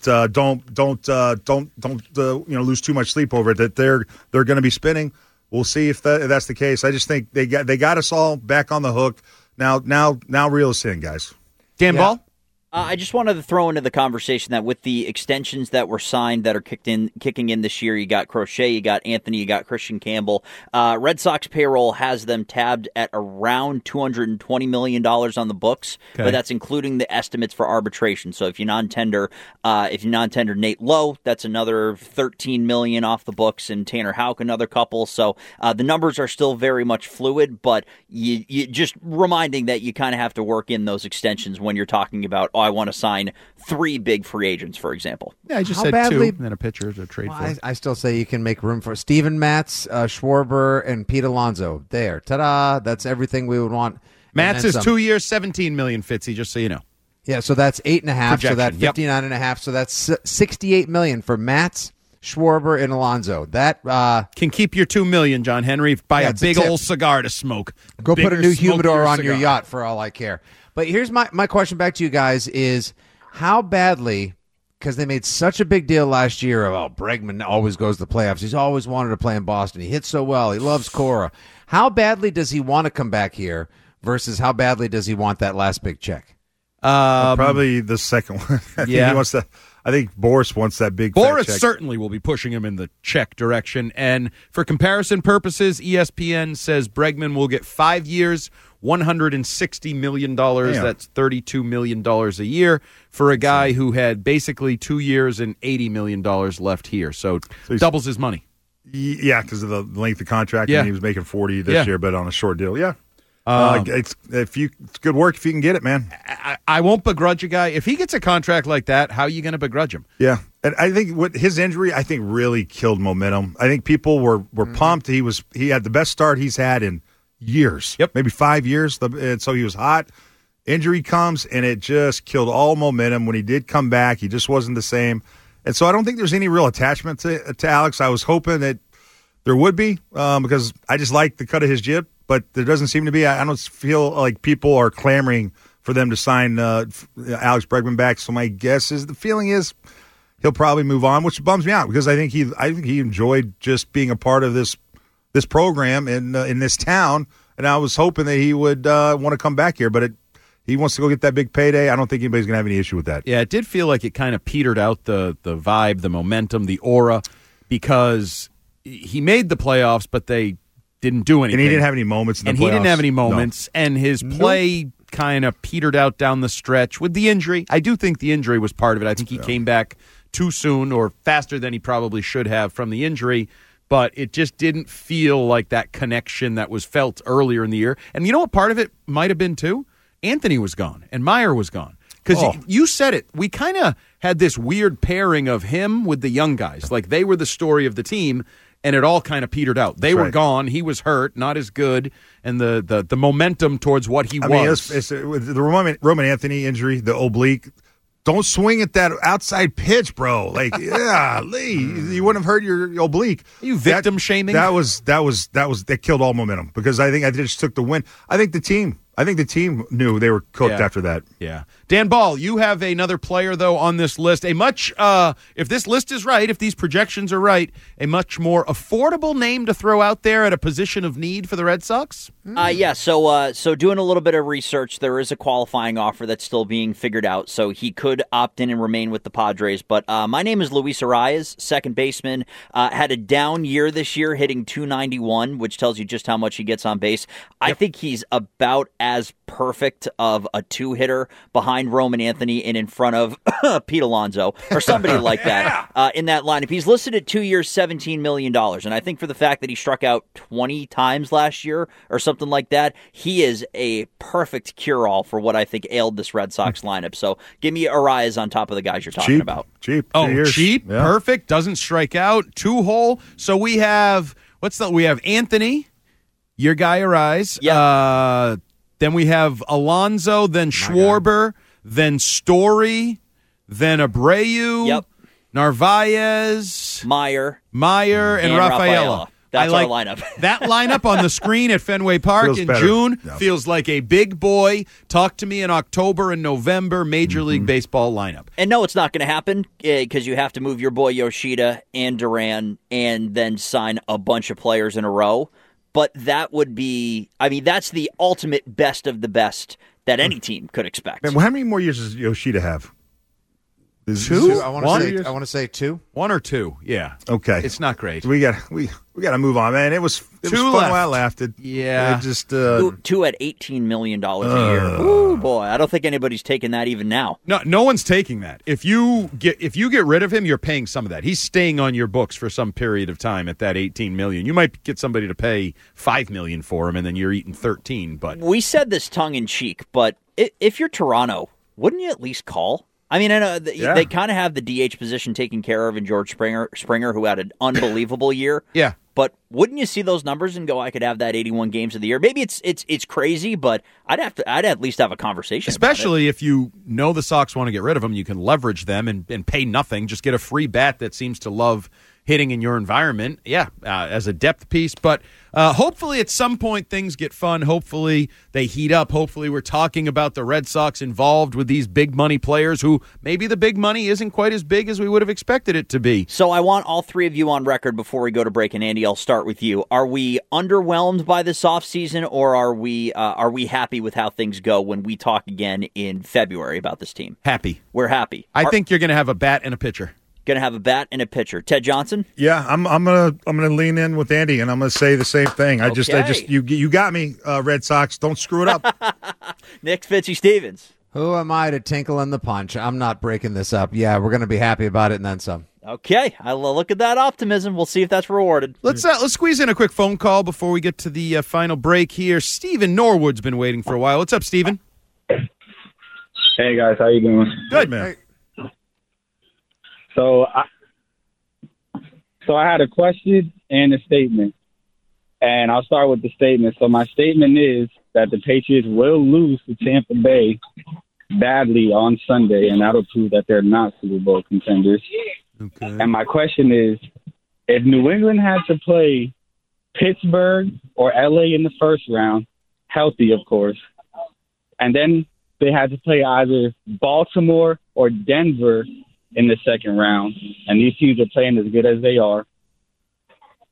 don't lose too much sleep over it. That they're going to be spinning. We'll see if that's the case. I just think they got us all back on the hook. Now reel us in, guys. Dan Ball. I just wanted to throw into the conversation that with the extensions that were signed that are kicking in this year, you got Crochet, you got Anthony, you got Christian Campbell. Red Sox payroll has them tabbed at around $220 million on the books, but that's including the estimates for arbitration. So if you non-tender Nate Lowe, that's another $13 million off the books, and Tanner Houck another couple. So the numbers are still very much fluid, but you just reminding that you kind of have to work in those extensions when you're talking about, I want to sign 3 big free agents, for example. Yeah, I just said 2, and then a pitcher to trade for. I still say you can make room for Steven Matz, Schwarber, and Pete Alonso. There. Ta-da. That's everything we would want. Matz is 2 years, $17 million, Fitzy, just so you know. Yeah, so that's 8.5, Projection. so that's 59.5, so that's $68 million for Matz, Schwarber, and Alonso. That can keep your $2 million, John Henry. Buy a big old cigar to smoke. Go put a new humidor on cigar. your yacht for all I care. But here's my question back to you guys is how badly, because they made such a big deal last year of, Bregman always goes to the playoffs. He's always wanted to play in Boston. He hits so well. He loves Cora. How badly does he want to come back here versus how badly does he want that last big check? Probably the second one. I think Boris wants that big Boris check. Certainly will be pushing him in the check direction. And for comparison purposes, ESPN says Bregman will get 5 years, $160 million. Damn. That's $32 million a year for a guy who had basically 2 years and $80 million left here. So doubles his money. Yeah, because of the length of contract. Yeah. And he was making 40 this year, but on a short deal. Yeah. It's good work if you can get it, man. I won't begrudge a guy. If he gets a contract like that, how are you going to begrudge him? Yeah. And I think what his injury, I think, really killed momentum. I think people were pumped. He had the best start he's had in years. Yep. Maybe 5 years. And so he was hot. Injury comes, and it just killed all momentum. When he did come back, he just wasn't the same. And so I don't think there's any real attachment to Alex. I was hoping that there would be because I just like the cut of his jib, but there doesn't seem to be. I don't feel like people are clamoring for them to sign Alex Bregman back. So my guess is the feeling is he'll probably move on, which bums me out because I think he enjoyed just being a part of this this program in this town, and I was hoping that he would want to come back here, but he wants to go get that big payday. I don't think anybody's going to have any issue with that. Yeah, it did feel like it kind of petered out the vibe, the momentum, the aura, because he made the playoffs, but they didn't do anything. And he didn't have any moments in the playoffs. And he didn't have any moments, and his play kind of petered out down the stretch with the injury. I do think the injury was part of it. I think he came back too soon or faster than he probably should have from the injury, but it just didn't feel like that connection that was felt earlier in the year. And you know what part of it might have been too? Anthony was gone and Meyer was gone. Because you said it. We kind of had this weird pairing of him with the young guys. Like they were the story of the team, and it all kind of petered out. They were gone. He was hurt, not as good, and the momentum towards what he was. I mean, it's the Roman Anthony injury, the oblique. Don't swing at that outside pitch, bro. Like, yeah, Lee, you wouldn't have hurt your oblique. Are you victim shaming? That killed all momentum because I think I just took the win. I think the team knew they were cooked after that. Yeah. Dan Ball, you have another player, though, on this list. A much, if this list is right, if these projections are right, a much more affordable name to throw out there at a position of need for the Red Sox? Yeah, so doing a little bit of research, there is a qualifying offer that's still being figured out, so he could opt in and remain with the Padres. But my name is Luis Arias, second baseman. Had a down year this year, hitting .291, which tells you just how much he gets on base. I think he's about as perfect of a two-hitter behind Roman Anthony and in front of Pete Alonso or somebody like that in that lineup. He's listed at 2 years, $17 million. And I think for the fact that he struck out 20 times last year or something like that, he is a perfect cure-all for what I think ailed this Red Sox lineup. So give me Arias on top of the guys you're talking about. Cheap. Cheap, perfect, doesn't strike out, two-hole. So we have, we have Anthony, your guy Arias. Yeah. Then we have Alonso, then Schwarber, then Story, then Abreu, Narvaez, Meyer, and Rafaela. That's our lineup. That lineup on the screen at Fenway Park in June feels like a big boy. Talk to me in October and November, Major League Baseball lineup. And no, it's not going to happen because you have to move your boy Yoshida and Duran and then sign a bunch of players in a row. But that would be, that's the ultimate best of the best that any team could expect. Man, how many more years does Yoshida have? Two? I want to say 2. 1 or 2, yeah. Okay. It's not great. We got to move on, man. It was fun while I laughed. Yeah. Just 2 at $18 million a year. Ooh, boy, I don't think anybody's taking that even now. No one's taking that. If you get rid of him, you're paying some of that. He's staying on your books for some period of time at that $18 million. You might get somebody to pay $5 million for him, and then you're eating 13. But we said this tongue in cheek, but if you're Toronto, wouldn't you at least call? I mean, I know they kind of have the DH position taken care of in George Springer, who had an unbelievable year. Yeah. But wouldn't you see those numbers and go, I could have that 81 games of the year? Maybe it's crazy, but I'd at least have a conversation. Especially if you know the Sox want to get rid of them, you can leverage them and pay nothing. Just get a free bat that seems to love hitting in your environment. Yeah, as a depth piece. But hopefully at some point things get fun. Hopefully they heat up. Hopefully we're talking about the Red Sox involved with these big money players who maybe the big money isn't quite as big as we would have expected it to be. So I want all three of you on record before we go to break. And Andy, I'll start with you. Are we underwhelmed by this offseason, or are we happy with how things go when we talk again in February about this team? Happy. We're happy. I think you're going to have a bat and a pitcher. Going to have a bat and a pitcher. Ted Johnson? Yeah, I'm gonna lean in with Andy, and I'm gonna say the same thing. I just you got me, Red Sox. Don't screw it up. Nick Fitzy Stevens. Who am I to tinkle in the punch? I'm not breaking this up. Yeah, we're gonna be happy about it and then some. Okay, I'll look at that optimism. We'll see if that's rewarded. Let's squeeze in a quick phone call before we get to the final break here. Stephen Norwood's been waiting for a while. What's up, Stephen? Hey guys, how you doing? Good, man. Hey. So I had a question and a statement, and I'll start with the statement. So my statement is that the Patriots will lose to Tampa Bay badly on Sunday, and that'll prove that they're not Super Bowl contenders. Okay. And my question is, if New England had to play Pittsburgh or LA in the first round, healthy of course, and then they had to play either Baltimore or Denver in the second round, and these teams are playing as good as they are,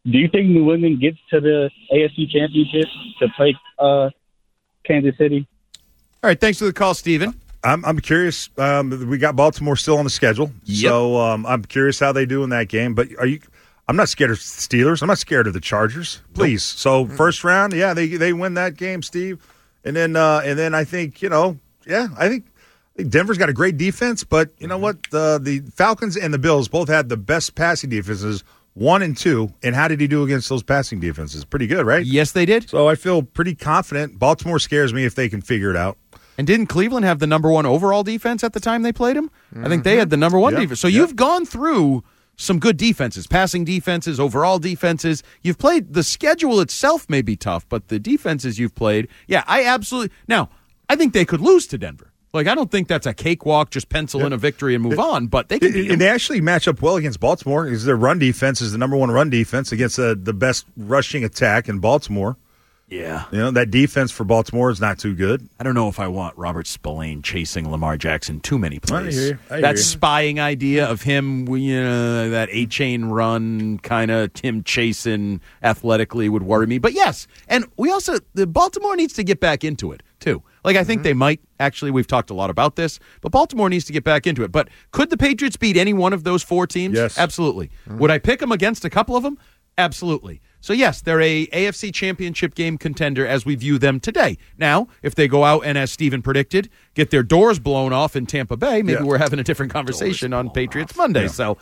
Do you think New England gets to the AFC Championship to play Kansas City? All right, thanks for the call, Steven. I'm curious. We got Baltimore still on the schedule, so I'm curious how they do in that game. But I'm not scared of Steelers. I'm not scared of the Chargers. Please. So first round, they win that game, Steve, and then I think I think Denver's got a great defense. But you know what? The Falcons and the Bills both had the best passing defenses, 1 and 2. And how did he do against those passing defenses? Pretty good, right? Yes, they did. So I feel pretty confident. Baltimore scares me if they can figure it out. And didn't Cleveland have the number 1 overall defense at the time they played him? I think they had the number 1 defense. So you've gone through some good defenses, passing defenses, overall defenses. You've played, the schedule itself may be tough, but the defenses you've played, I think they could lose to Denver. Like, I don't think that's a cakewalk, just pencil in a victory and move on, but they can beat them. And they actually match up well against Baltimore because their run defense is the number 1 run defense against the best rushing attack in Baltimore. Yeah. That defense for Baltimore is not too good. I don't know if I want Robert Spillane chasing Lamar Jackson too many plays. I hear you. That spying idea of him, that A-chain run, kind of him chasing athletically would worry me. But yes, and the Baltimore needs to get back into it too. Like, I think they might. Actually, we've talked a lot about this, but Baltimore needs to get back into it. But could the Patriots beat any one of those 4 teams? Yes. Absolutely. Would I pick them against a couple of them? Absolutely. So, yes, they're a AFC Championship game contender as we view them today. Now, if they go out and, as Steven predicted, get their doors blown off in Tampa Bay, maybe we're having a different conversation on Patriots Monday. Yeah. So,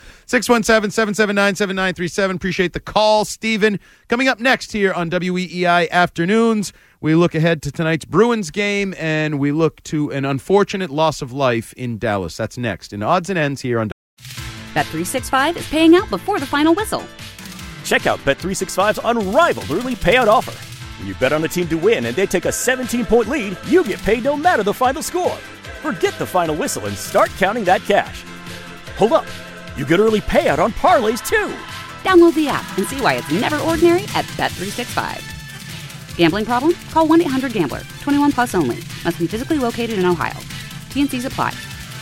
617-779-7937. Appreciate the call, Steven. Coming up next here on WEEI Afternoons, we look ahead to tonight's Bruins game, and we look to an unfortunate loss of life in Dallas. That's next in Odds and Ends here on Bet365 is paying out before the final whistle. Check out Bet365's unrivaled early payout offer. When you bet on a team to win and they take a 17-point lead, you get paid no matter the final score. Forget the final whistle and start counting that cash. Hold up. You get early payout on parlays, too. Download the app and see why it's never ordinary at Bet365. Gambling problem? Call 1-800-GAMBLER. 21 plus only. Must be physically located in Ohio. T&Cs apply.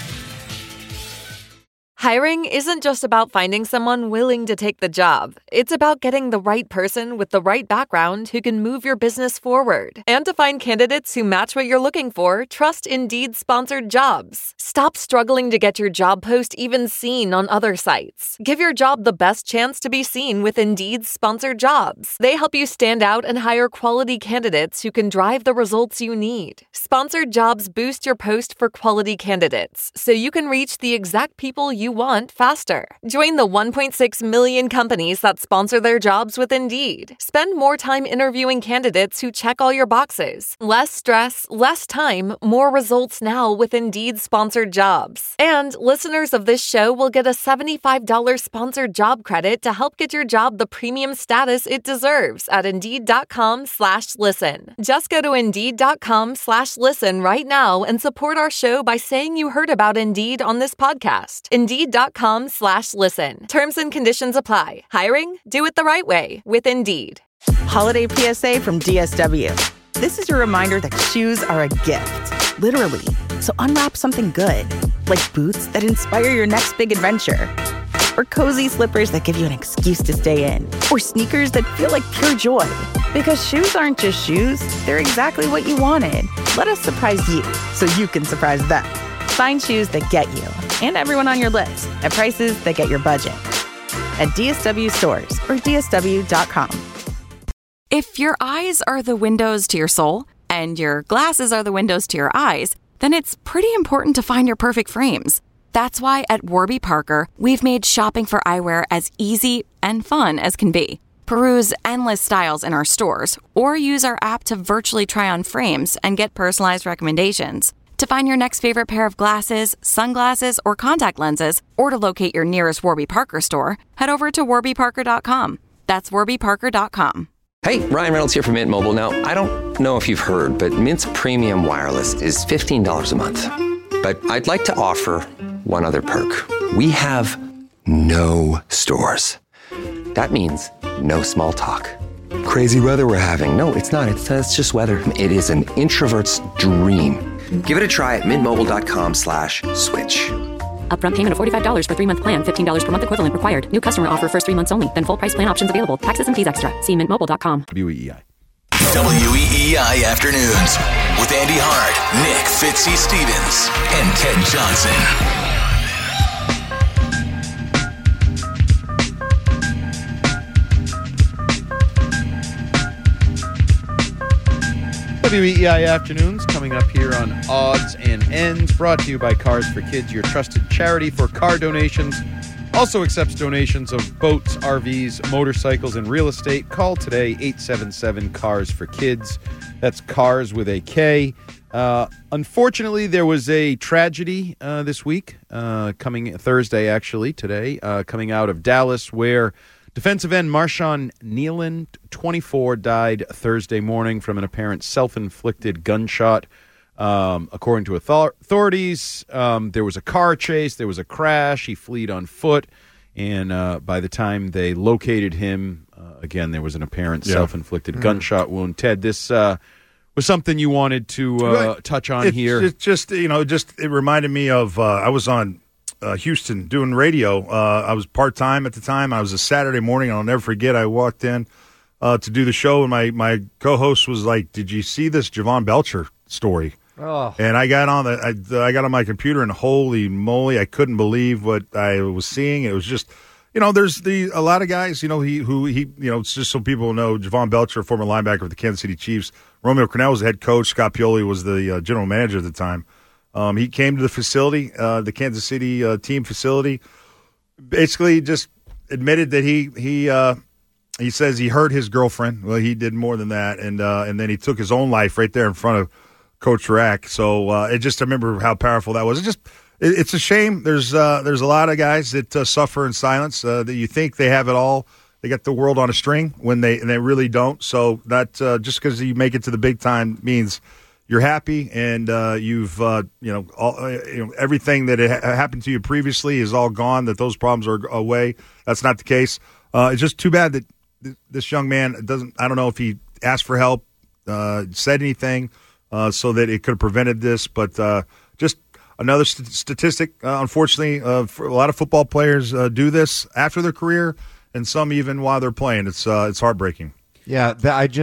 Hiring isn't just about finding someone willing to take the job. It's about getting the right person with the right background who can move your business forward. And to find candidates who match what you're looking for, trust Indeed sponsored jobs. Stop struggling to get your job post even seen on other sites. Give your job the best chance to be seen with Indeed sponsored jobs. They help you stand out and hire quality candidates who can drive the results you need. Sponsored jobs boost your post for quality candidates, so you can reach the exact people you want faster. Join the 1.6 million companies that sponsor their jobs with Indeed. Spend more time interviewing candidates who check all your boxes. Less stress, less time, more results now with Indeed sponsored jobs. And listeners of this show will get a $75 sponsored job credit to help get your job the premium status it deserves at Indeed.com/listen. Just go to Indeed.com/listen right now and support our show by saying you heard about Indeed on this podcast. Indeed.com/listen. Terms and conditions apply. Hiring? Do it the right way with Indeed. Holiday PSA from DSW. This is your reminder that shoes are a gift, literally. So unwrap something good, like boots that inspire your next big adventure, or cozy slippers that give you an excuse to stay in, or sneakers that feel like pure joy. Because shoes aren't just shoes, they're exactly what you wanted. Let us surprise you so you can surprise them. Find shoes that get you and everyone on your list at prices that get your budget at DSW stores or DSW.com. If your eyes are the windows to your soul and your glasses are the windows to your eyes, then it's pretty important to find your perfect frames. That's why at Warby Parker, we've made shopping for eyewear as easy and fun as can be. Peruse endless styles in our stores or use our app to virtually try on frames and get personalized recommendations. To find your next favorite pair of glasses, sunglasses, or contact lenses, or to locate your nearest Warby Parker store, head over to warbyparker.com. That's warbyparker.com. Hey, Ryan Reynolds here from Mint Mobile. Now, I don't know if you've heard, but Mint's premium wireless is $15 a month. But I'd like to offer one other perk. We have no stores. That means no small talk. Crazy weather we're having. No, it's not. It's just weather. It is an introvert's dream. Give it a try at mintmobile.com/switch. Upfront payment of $45 for 3-month plan. $15 per month equivalent required. New customer offer first 3 months only. Then full price plan options available. Taxes and fees extra. See mintmobile.com. WEEI. WEEI Afternoons with Andy Hart, Nick Fitzy Stevens, and Ted Johnson. WEEI Afternoons coming up here on Odds and Ends, brought to you by Cars for Kids, your trusted charity for car donations. Also accepts donations of boats, RVs, motorcycles, and real estate. Call today, 877-CARS-FOR-KIDS. That's cars with a K. Unfortunately, there was a tragedy this week, coming Thursday, actually, today, coming out of Dallas, where defensive end Marshawn Nealon, 24, died Thursday morning from an apparent self-inflicted gunshot. According to authorities, there was a car chase, there was a crash, he fled on foot, and by the time they located him, again, there was an apparent self-inflicted gunshot wound. Ted, this was something you wanted to touch on here. It reminded me of, I was on Houston doing radio. I was part-time at the time. I was a Saturday morning. I'll never forget. I walked in to do the show, and my co-host was like, "Did you see this Javon Belcher story?" Oh. And I got on I got on my computer, and holy moly, I couldn't believe what I was seeing. It was just, there's a lot of guys, it's just so people know, Javon Belcher, former linebacker of the Kansas City Chiefs. Romeo Crennel was the head coach. Scott Pioli was the general manager at the time. He came to the facility, the Kansas City team facility, basically just admitted that he says he hurt his girlfriend. Well, he did more than that, and then he took his own life right there in front of Coach Rack. So I remember how powerful that was. It's a shame. There's a lot of guys that suffer in silence. That you think they have it all, they got the world on a string when they really don't. So that just because you make it to the big time means you're happy, and you've everything that happened to you previously is all gone. That those problems are away. That's not the case. It's just too bad that this young man doesn't. I don't know if he asked for help, said anything, so that it could have prevented this. But just another statistic. Unfortunately, for a lot of football players do this after their career, and some even while they're playing. It's heartbreaking. Yeah,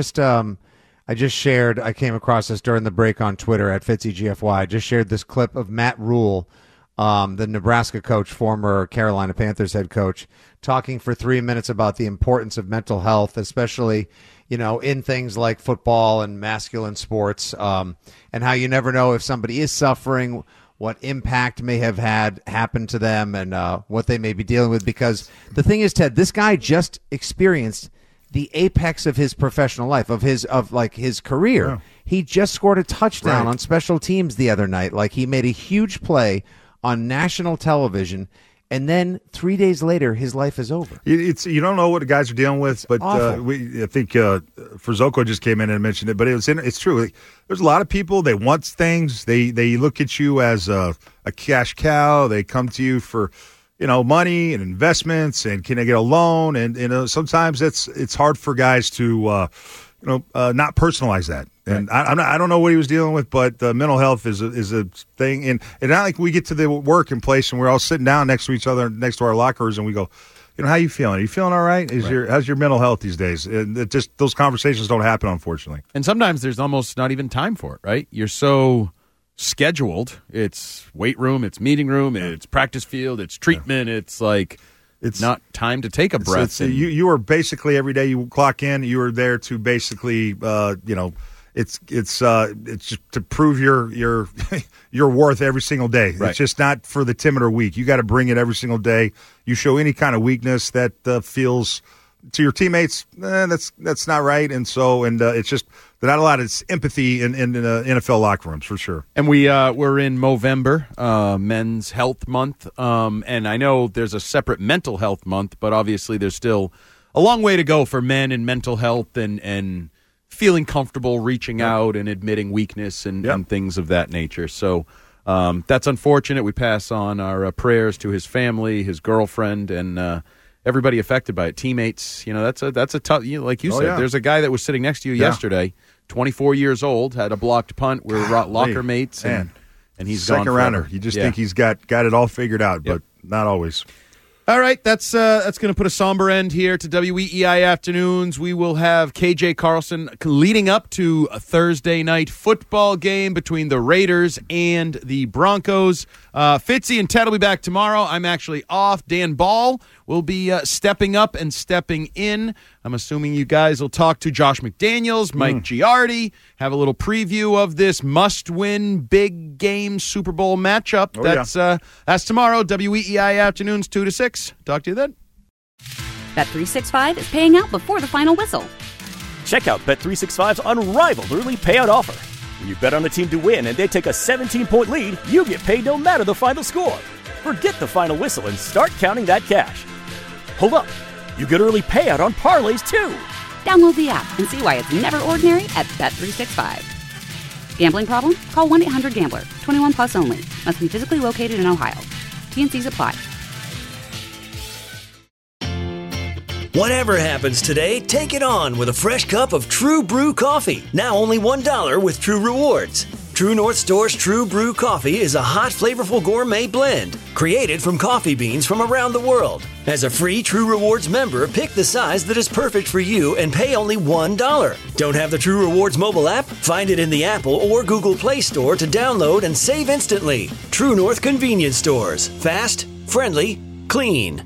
I just shared, I came across this during the break on Twitter at FitzyGFY. I just shared this clip of Matt Rule, the Nebraska coach, former Carolina Panthers head coach, talking for 3 minutes about the importance of mental health, especially, in things like football and masculine sports, and how you never know if somebody is suffering, what impact may have happened to them, and what they may be dealing with. Because the thing is, Ted, this guy just experienced the apex of his professional life, of his career. Yeah. He just scored a touchdown on special teams the other night. Like, he made a huge play on national television, and then 3 days later, his life is over. You don't know what the guys are dealing with, but I think Frizzoco just came in and mentioned it, but it's true. There's a lot of people, they want things. They look at you as a cash cow. They come to you for money and investments, and can I get a loan? And sometimes it's hard for guys to not personalize that. And I don't know what he was dealing with, but mental health is a thing. And it's not like we get to the working place and we're all sitting down next to each other, next to our lockers, and we go, how you feeling? Are you feeling all right? How's your mental health these days? And those conversations don't happen, unfortunately. And sometimes there's almost not even time for it, right? You're so scheduled. It's weight room, it's meeting room, it's practice field, it's treatment. It's like it's not time to take a breath. You are basically, every day you clock in, you are there to basically it's just to prove your your worth every single day. Right. It's just not for the timid or weak. You got to bring it every single day. You show any kind of weakness that feels to your teammates, that's not right. And so it's just not a lot of empathy in NFL locker rooms, for sure. And we're in Movember, Men's Health Month, and I know there's a separate Mental Health Month, but obviously there's still a long way to go for men in mental health and feeling comfortable reaching out and admitting weakness and things of that nature. So that's unfortunate. We pass on our prayers to his family, his girlfriend, and everybody affected by it. Teammates, that's a tough. Like you said, there's a guy that was sitting next to you yesterday, 24 years old, had a blocked punt. We're locker mates, and and he's gone second forever. rounder. You just think he's got it all figured out, but not always. All right, that's going to put a somber end here to WEEI Afternoons. We will have KJ Carlson leading up to a Thursday night football game between the Raiders and the Broncos. Fitzy and Ted will be back tomorrow. I'm actually off. Dan Ball will be stepping up and stepping in. I'm assuming you guys will talk to Josh McDaniels, Mike Giardi, have a little preview of this must-win big game Super Bowl matchup. That's tomorrow, WEEI Afternoons, 2 to 6. Talk to you then. Bet365 is paying out before the final whistle. Check out Bet365's unrivaled early payout offer. When you bet on a team to win and they take a 17-point lead, you get paid no matter the final score. Forget the final whistle and start counting that cash. Hold up. You get early payout on parlays, too. Download the app and see why it's never ordinary at Bet365. Gambling problem? Call 1-800-GAMBLER. 21 plus only. Must be physically located in Ohio. T&Cs apply. Whatever happens today, take it on with a fresh cup of True Brew coffee. Now only $1 with True Rewards. True North Store's True Brew coffee is a hot, flavorful gourmet blend created from coffee beans from around the world. As a free True Rewards member, pick the size that is perfect for you and pay only $1. Don't have the True Rewards mobile app? Find it in the Apple or Google Play Store to download and save instantly. True North Convenience Stores. Fast, friendly, clean.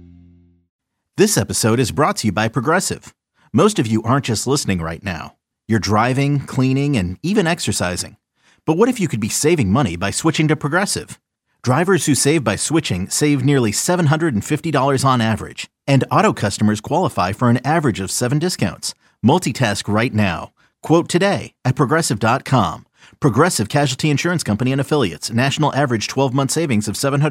This episode is brought to you by Progressive. Most of you aren't just listening right now. You're driving, cleaning, and even exercising. But what if you could be saving money by switching to Progressive? Drivers who save by switching save nearly $750 on average. And auto customers qualify for an average of 7 discounts. Multitask right now. Quote today at Progressive.com. Progressive Casualty Insurance Company and Affiliates. National average 12-month savings of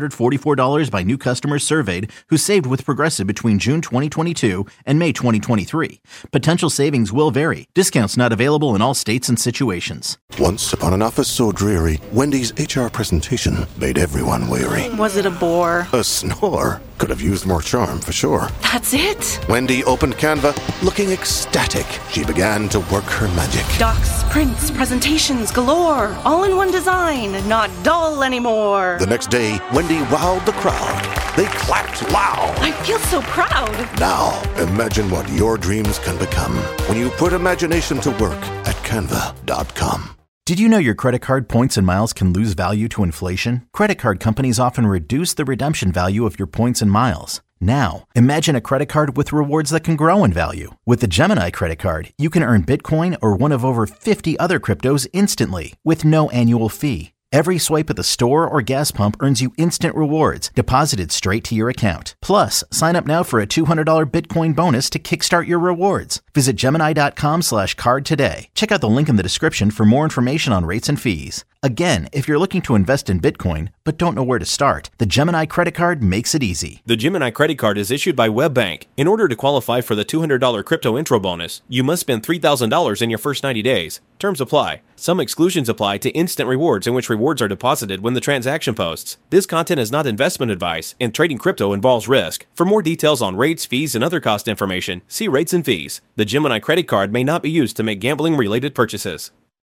$744 by new customers surveyed who saved with Progressive between June 2022 and May 2023. Potential savings will vary. Discounts not available in all states and situations. Once upon an office so dreary, Wendy's HR presentation made everyone weary. Was it a bore? A snore. Could have used more charm, for sure. That's it? Wendy opened Canva, looking ecstatic. She began to work her magic. Docs, prints, presentations galore. All in one design, not dull anymore. The next day, Wendy wowed the crowd. They clapped loud. I feel so proud. Now, imagine what your dreams can become when you put imagination to work at Canva.com. Did you know your credit card points and miles can lose value to inflation? Credit card companies often reduce the redemption value of your points and miles. Now, imagine a credit card with rewards that can grow in value. With the Gemini credit card, you can earn Bitcoin or one of over 50 other cryptos instantly with no annual fee. Every swipe at the store or gas pump earns you instant rewards deposited straight to your account. Plus, sign up now for a $200 Bitcoin bonus to kickstart your rewards. Visit Gemini.com/card today. Check out the link in the description for more information on rates and fees. Again, if you're looking to invest in Bitcoin but don't know where to start, the Gemini credit card makes it easy. The Gemini credit card is issued by WebBank. In order to qualify for the $200 crypto intro bonus, you must spend $3,000 in your first 90 days. Terms apply. Some exclusions apply to instant rewards in which rewards are deposited when the transaction posts. This content is not investment advice, and trading crypto involves risk. For more details on rates, fees, and other cost information, see rates and fees. The Gemini credit card may not be used to make gambling-related purchases.